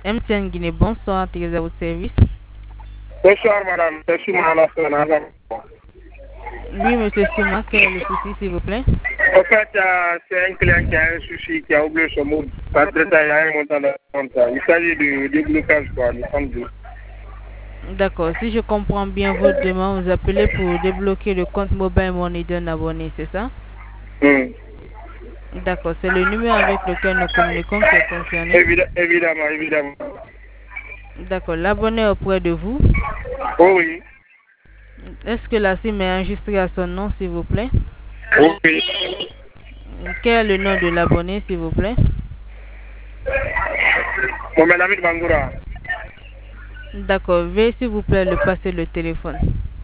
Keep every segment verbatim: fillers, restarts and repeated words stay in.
M T N Guinée, bonsoir, très à votre service. Bonsoir madame, je suis madame. Oui, monsieur Souma, quel est le souci, s'il vous plaît? En fait, euh, c'est un client qui a un souci, qui a oublié son mot. Parce que ça, il y a un montant de compte. Il s'agit de déblocage, quoi, nous sommes deux. D'accord, si je comprends bien votre demande, vous appelez pour débloquer le compte Mobile Money d'un abonné, c'est ça? Hmm. D'accord, c'est le numéro avec lequel nous communiquons qui est concerné. Évid- évidemment, évidemment. D'accord, l'abonné est auprès de vous. Oh oui. Est-ce que la SIM est enregistrée à son nom, s'il vous plaît? Oh oui. Quel est le nom de l'abonné, s'il vous plaît? Mohamed Hamid Bangoura. D'accord, veuillez s'il vous plaît le passer le téléphone.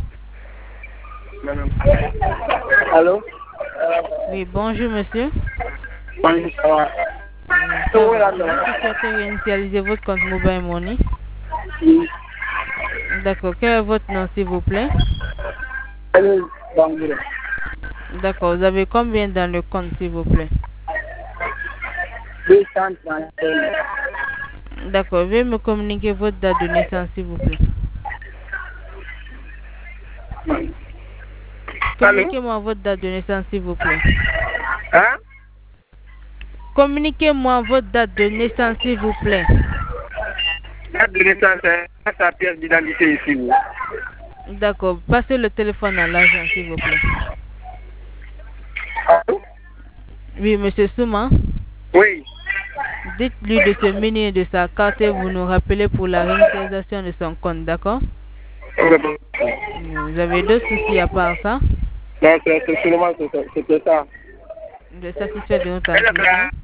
Allô? Oui, bonjour monsieur. Bonjour, ça va? Ça va. Vous souhaitez réinitialiser votre compte Mobile Money? Oui. D'accord, quel est votre nom, s'il vous plaît? Hamid Bangoura. D'accord, vous avez combien dans le compte, s'il vous plaît? deux cent trente-cinq. D'accord, veuillez me communiquer votre date de naissance, s'il vous plaît. Communiquez-moi votre date de naissance, s'il vous plaît. Hein? Communiquez-moi votre date de naissance, s'il vous plaît. Date de naissance, c'est sa pièce d'identité ici. Oui. D'accord, passez le téléphone à l'agent, s'il vous plaît. Allô? Oui, monsieur Souma. Oui. Dites-lui de se munir de sa carte et vous nous rappelez pour la réinitialisation de son compte, d'accord? Vous avez d'autres soucis à part ça? Non, c'est seulement c'était ça. Vous êtes satisfait de notre assistance?